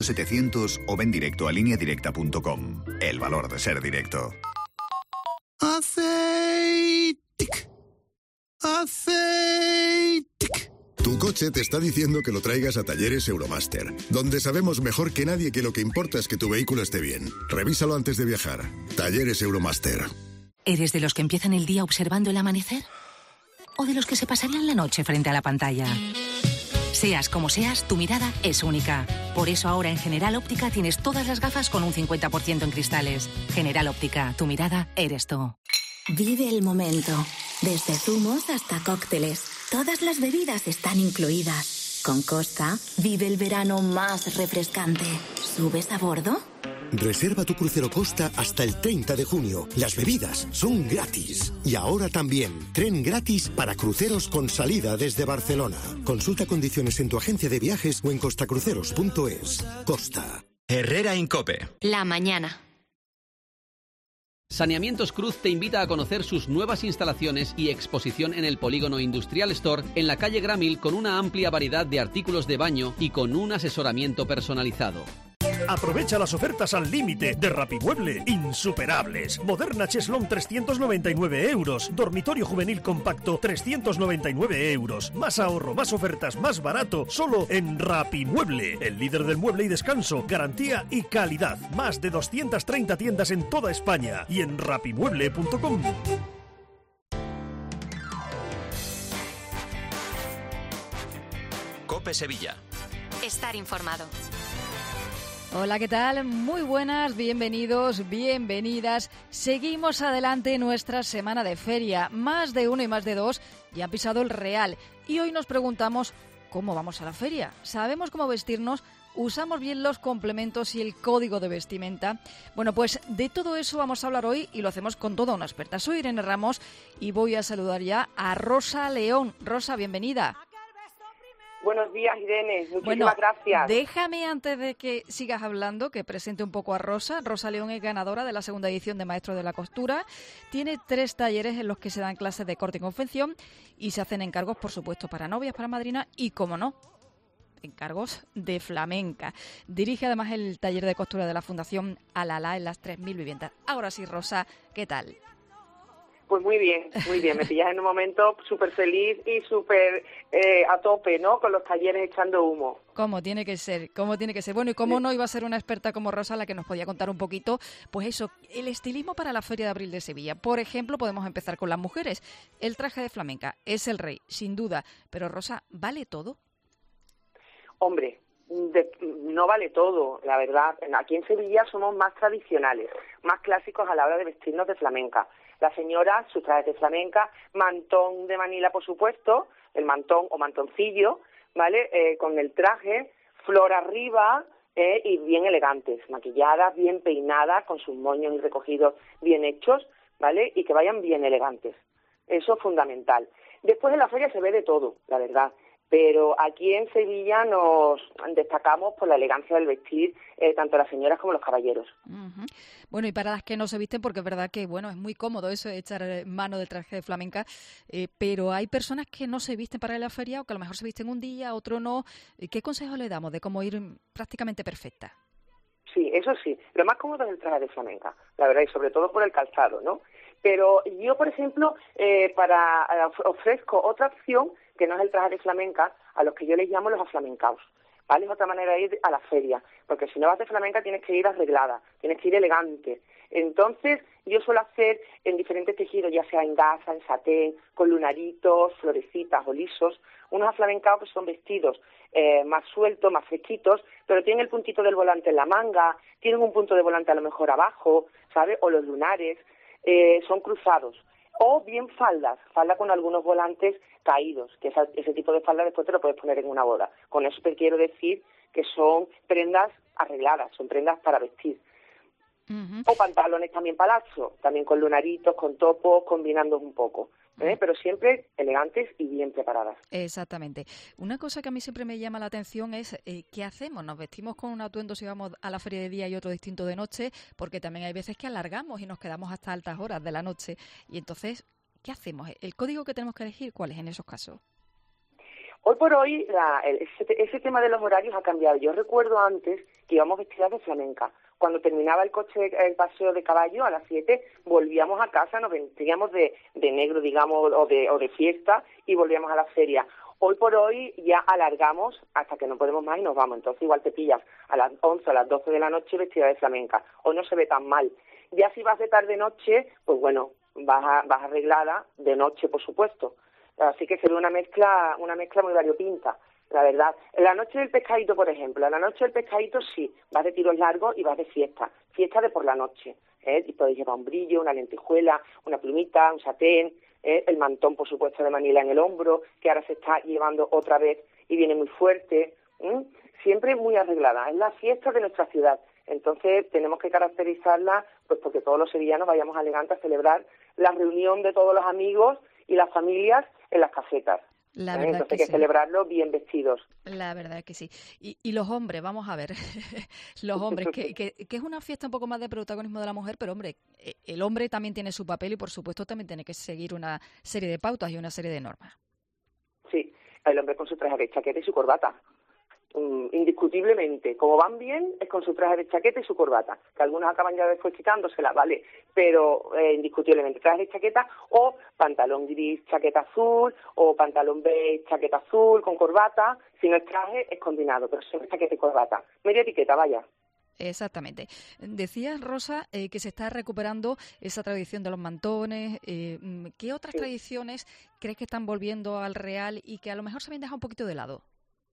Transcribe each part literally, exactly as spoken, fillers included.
setecientos o ven directo a línea directa punto com. El valor de ser directo. Aceitic. Aceitic. Tu coche te está diciendo que lo traigas a Talleres Euromaster, donde sabemos mejor que nadie que lo que importa es que tu vehículo esté bien. Revísalo antes de viajar. Talleres Euromaster. ¿Eres de los que empiezan el día observando el amanecer? ¿O de los que se pasarían la noche frente a la pantalla? Seas como seas, tu mirada es única. Por eso ahora en General Óptica tienes todas las gafas con un cincuenta por ciento en cristales. General Óptica, tu mirada eres tú. Vive el momento. Desde zumos hasta cócteles. Todas las bebidas están incluidas. Con Costa, vive el verano más refrescante. ¿Subes a bordo? Reserva tu crucero Costa hasta el treinta de junio. Las bebidas son gratis. Y ahora también, tren gratis para cruceros con salida desde Barcelona. Consulta condiciones en tu agencia de viajes o en costacruceros punto es. Costa. Herrera Incope. La mañana. Saneamientos Cruz te invita a conocer sus nuevas instalaciones y exposición en el Polígono Industrial Store en la calle Gramil, con una amplia variedad de artículos de baño y con un asesoramiento personalizado. Aprovecha las ofertas al límite de Rapimueble, insuperables. Moderna Cheslón trescientos noventa y nueve euros. Dormitorio juvenil compacto trescientos noventa y nueve euros. Más ahorro, más ofertas, más barato, solo en Rapimueble. El líder del mueble y descanso, garantía y calidad. Más de doscientas treinta tiendas en toda España y en rapimueble punto com. Cope Sevilla. Estar informado. Hola, ¿qué tal? Muy buenas, bienvenidos, bienvenidas. Seguimos adelante en nuestra semana de feria. Más de uno y más de dos ya han pisado el Real. Y hoy nos preguntamos cómo vamos a la feria. ¿Sabemos cómo vestirnos? ¿Usamos bien los complementos y el código de vestimenta? Bueno, pues de todo eso vamos a hablar hoy y lo hacemos con toda una experta. Soy Irene Ramos y voy a saludar ya a Rosa León. Rosa, bienvenida. Buenos días, Irene. Muchísimas bueno, gracias. Déjame, antes de que sigas hablando, que presente un poco a Rosa. Rosa León es ganadora de la segunda edición de Maestros de la Costura. Tiene tres talleres en los que se dan clases de corte y confección y se hacen encargos, por supuesto, para novias, para madrinas y, como no, encargos de flamenca. Dirige además el taller de costura de la Fundación Alalá en las tres mil viviendas. Ahora sí, Rosa, ¿qué tal? Pues muy bien, muy bien. Me pillas en un momento súper feliz y súper eh, a tope, ¿no? Con los talleres echando humo. ¿Cómo tiene que ser? ¿Cómo tiene que ser? Bueno, ¿y cómo no iba a ser una experta como Rosa la que nos podía contar un poquito? Pues eso, el estilismo para la Feria de Abril de Sevilla. Por ejemplo, podemos empezar con las mujeres. El traje de flamenca es el rey, sin duda. Pero, Rosa, ¿vale todo? Hombre, de, no vale todo, la verdad. Aquí en Sevilla somos más tradicionales, más clásicos a la hora de vestirnos de flamenca. La señora, sus trajes de flamenca, mantón de Manila, por supuesto, el mantón o mantoncillo, ¿vale? Eh, con el traje, flor arriba eh, y bien elegantes, maquilladas, bien peinadas, con sus moños y recogidos bien hechos, ¿vale? Y que vayan bien elegantes. Eso es fundamental. Después en la feria se ve de todo, la verdad. Pero aquí en Sevilla nos destacamos por la elegancia del vestir, eh, tanto las señoras como los caballeros. Uh-huh. Bueno, y para las que no se visten, porque es verdad que bueno es muy cómodo eso de echar mano del traje de flamenca, eh, pero hay personas que no se visten para ir a la feria o que a lo mejor se visten un día, otro no. ¿Qué consejo le damos de cómo ir prácticamente perfecta? Sí, eso sí. Lo más cómodo es el traje de flamenca, la verdad, y sobre todo por el calzado, ¿no? Pero yo, por ejemplo, eh, para ofrezco otra opción que no es el traje de flamenca, a los que yo les llamo los aflamencaos, ¿vale? Es otra manera de ir a la feria, porque si no vas de flamenca tienes que ir arreglada, tienes que ir elegante. Entonces, yo suelo hacer en diferentes tejidos, ya sea en gasa, en satén, con lunaritos, florecitas o lisos, unos aflamencaos que son vestidos eh, más sueltos, más fresquitos, pero tienen el puntito del volante en la manga, tienen un punto de volante a lo mejor abajo, ¿sabes? O los lunares, eh, son cruzados. O bien faldas, falda con algunos volantes caídos, que esa, ese tipo de falda después te lo puedes poner en una boda. Con eso te quiero decir que son prendas arregladas, son prendas para vestir. Uh-huh. O pantalones también palazzo, también con lunaritos, con topos, combinando un poco. ¿eh? Uh-huh. Pero siempre elegantes y bien preparadas. Exactamente. Una cosa que a mí siempre me llama la atención es eh, ¿qué hacemos? ¿Nos vestimos con un atuendo si vamos a la feria de día y otro distinto de noche? Porque también hay veces que alargamos y nos quedamos hasta altas horas de la noche. Y entonces, ¿qué hacemos? ¿El código que tenemos que elegir cuál es en esos casos? Hoy por hoy la, el, ese, ese tema de los horarios ha cambiado. Yo recuerdo antes que íbamos vestidas de flamenca. Cuando terminaba el coche, el paseo de caballo a las siete, volvíamos a casa, nos vestíamos de, de negro, digamos, o de, o de fiesta y volvíamos a la feria. Hoy por hoy ya alargamos hasta que no podemos más y nos vamos. Entonces igual te pillas a las once, a las doce de la noche vestida de flamenca. Hoy no se ve tan mal. Ya si vas de tarde-noche, pues bueno, vas, a, vas arreglada de noche, por supuesto. Así que se ve una mezcla, una mezcla muy variopinta, la verdad. En la noche del pescadito, por ejemplo, en la noche del pescadito sí, vas de tiros largos y vas de fiesta, fiesta de por la noche, ¿eh? Y podéis llevar un brillo, una lentejuela, una plumita, un satén, ¿eh? El mantón, por supuesto, de Manila en el hombro, que ahora se está llevando otra vez y viene muy fuerte, ¿eh? Siempre muy arreglada, es la fiesta de nuestra ciudad. Entonces tenemos que caracterizarla, pues porque todos los sevillanos vayamos elegantes a celebrar la reunión de todos los amigos y las familias en las casetas. La ¿eh? verdad Entonces que hay que sí. celebrarlo bien vestidos. La verdad que sí. Y, y los hombres, vamos a ver, los hombres, que, que, que es una fiesta un poco más de protagonismo de la mujer, pero hombre, el hombre también tiene su papel y por supuesto también tiene que seguir una serie de pautas y una serie de normas. Sí, el hombre con su traje de chaqueta y su corbata. Um, indiscutiblemente, como van bien, es con su traje de chaqueta y su corbata, que algunos acaban ya después quitándosela, ¿vale? Pero eh, indiscutiblemente, traje de chaqueta o pantalón gris, chaqueta azul, o pantalón beige, chaqueta azul, con corbata. Si no es traje, es combinado, pero siempre chaqueta y corbata. Media etiqueta, vaya. Exactamente. Decías, Rosa, eh, que se está recuperando esa tradición de los mantones. Eh, ¿Qué otras sí. tradiciones crees que están volviendo al Real y que a lo mejor se habían dejado un poquito de lado?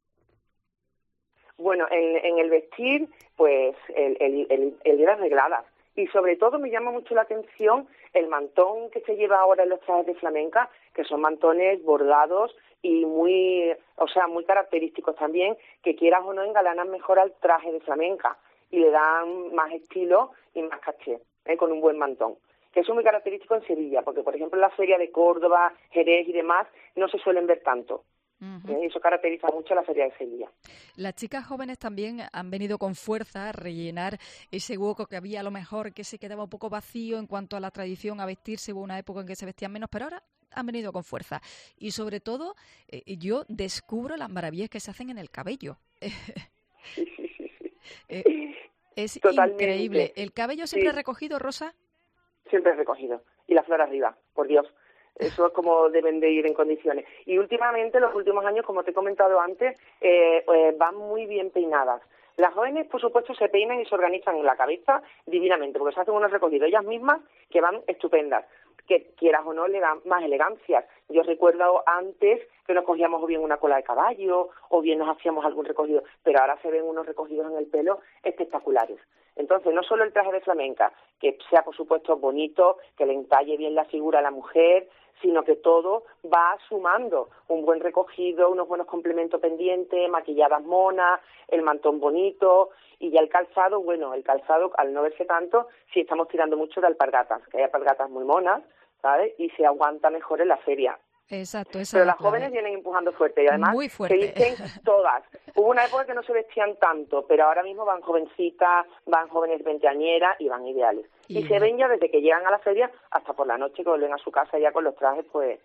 Bueno, en, en el vestir, pues el, el, el, el ir arreglada. Y sobre todo me llama mucho la atención el mantón que se lleva ahora en los trajes de flamenca, que son mantones bordados y muy, o sea, muy característicos también, que quieras o no engalanan mejor al traje de flamenca y le dan más estilo y más caché, ¿eh? Con un buen mantón. Que eso es muy característico en Sevilla, porque por ejemplo en la feria de Córdoba, Jerez y demás no se suelen ver tanto. Uh-huh. ¿Eh? Eso caracteriza mucho a la feria de Sevilla. Las chicas jóvenes también han venido con fuerza a rellenar ese hueco que había a lo mejor que se quedaba un poco vacío en cuanto a la tradición a vestirse. Hubo una época en que se vestían menos, pero ahora han venido con fuerza. Y sobre todo, eh, yo descubro las maravillas que se hacen en el cabello. Sí, sí, sí, sí. Eh, es Totalmente. Increíble. ¿El cabello siempre sí. recogido, Rosa? Siempre recogido. Y la flor arriba, por Dios. Eso es como deben de ir en condiciones. Y últimamente, los últimos años, como te he comentado antes, eh, eh, van muy bien peinadas. Las jóvenes, por supuesto, se peinan y se organizan en la cabeza divinamente, porque se hacen unos recogidos ellas mismas que van estupendas, que quieras o no le dan más elegancias. Yo recuerdo antes que nos cogíamos o bien una cola de caballo o bien nos hacíamos algún recogido, pero ahora se ven unos recogidos en el pelo espectaculares. Entonces, no solo el traje de flamenca, que sea, por supuesto, bonito, que le entalle bien la figura a la mujer, sino que todo va sumando un buen recogido, unos buenos complementos pendientes, maquilladas monas, el mantón bonito y ya el calzado, bueno, el calzado al no verse tanto, sí estamos tirando mucho de alpargatas, que hay alpargatas muy monas, ¿sabes? Y se aguanta mejor en la feria. Exacto, exacto. Pero las jóvenes vienen empujando fuerte y además Muy fuerte. se visten todas. Hubo una época que no se vestían tanto, pero ahora mismo van jovencitas, van jóvenes veinteañeras y van ideales. Y, y se ven ya desde que llegan a la feria hasta por la noche que vuelven a su casa ya con los trajes pues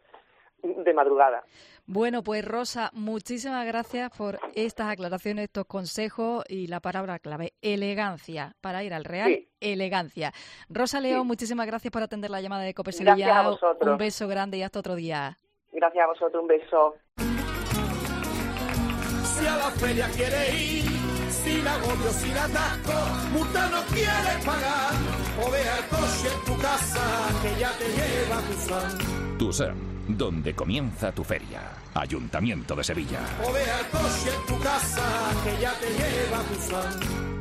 de madrugada. Bueno, pues Rosa, muchísimas gracias por estas aclaraciones, estos consejos y la palabra clave, elegancia, para ir al Real, sí. elegancia. Rosa León, sí. muchísimas gracias por atender la llamada de COPE Sevilla. Gracias a vosotros. Un beso grande y hasta otro día. Gracias a vosotros, un beso. Si a la feria quiere ir, sin agobio, sin atasco, multa no quiere pagar, o deja el coche en tu casa, que ya te lleva tu san. Tusam, donde comienza tu feria. Ayuntamiento de Sevilla. O deja el coche en tu casa, que ya te lleva tu san.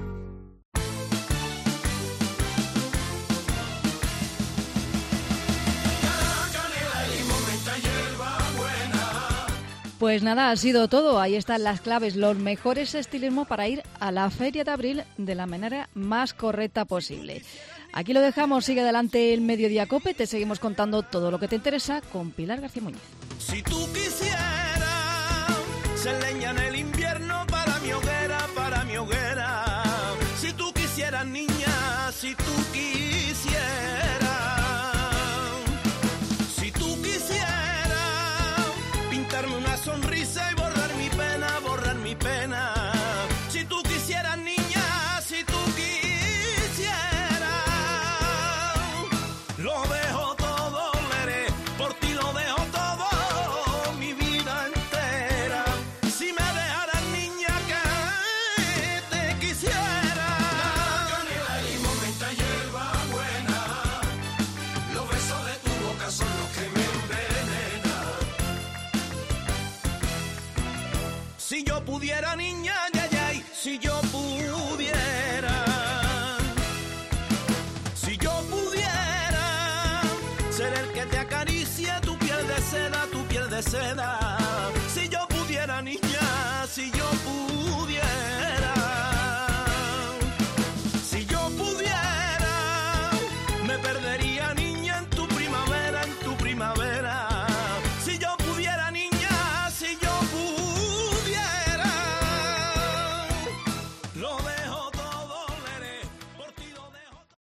Pues nada, ha sido todo. Ahí están las claves, los mejores estilismos para ir a la Feria de Abril de la manera más correcta posible. Aquí lo dejamos, sigue adelante el Mediodía Cope, te seguimos contando todo lo que te interesa con Pilar García Muñiz. Si tú quisieras ser leña en el invierno para mi hoguera, para mi hoguera. Si tú quisieras, niña, si tú quisieras. Si tú quisieras pintarme una sonrisa y borrar pudiera, niña, ya, ya, y si yo pudiera, si yo pudiera ser el que te acaricia tu piel de seda, tu piel de seda.